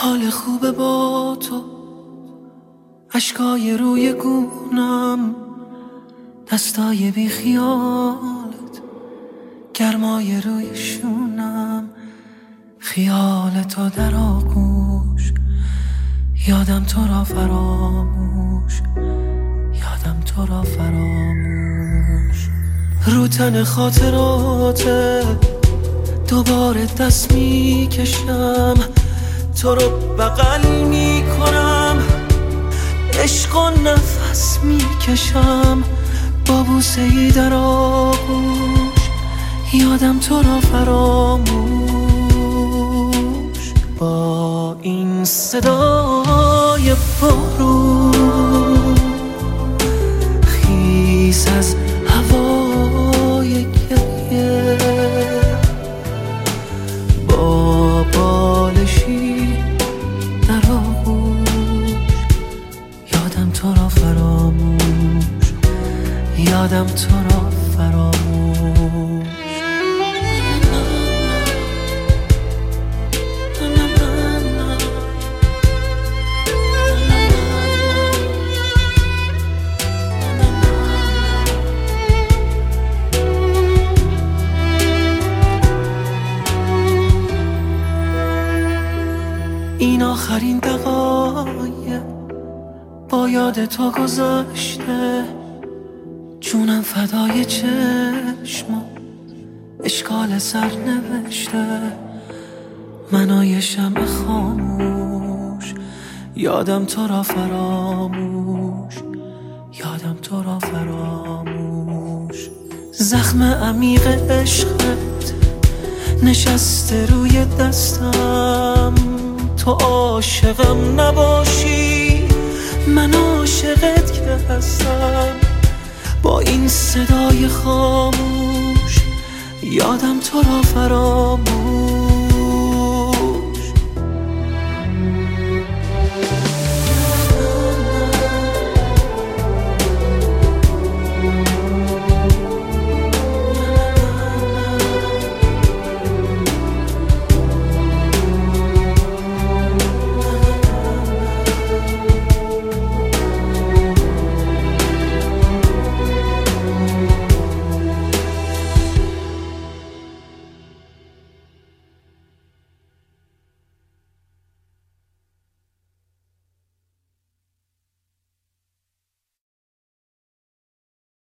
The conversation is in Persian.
حال خوبه با تو، اشکای روی گونم، دستای بی خیالت، گرمای روی شونم، خیال تو در آغوش، یادم تو را فراموش، یادم تو را فراموش. رو تن خاطراته دوباره دست می کشم، تو رو بغل می کنم، عشق و نفس می کشم، با بوسه ای در آغوش، یادم تو را فراموش. با این صدای بارون خیس از هوای گریه، با بالشی در آغوش، یادم تو را فراموش، یادم تو را فراموش. این آخرین دقایق با یاد تو گذشته، جونم فدای چشم اشکال سر نوشته، منای شمع خاموش، یادم تو را فراموش، یادم تو را فراموش. زخم عمیق عشقت نشسته روی دستم، تو عاشقم نباشی من عاشقت که هستم. با این صدای خاموش یادم تو را فراموش،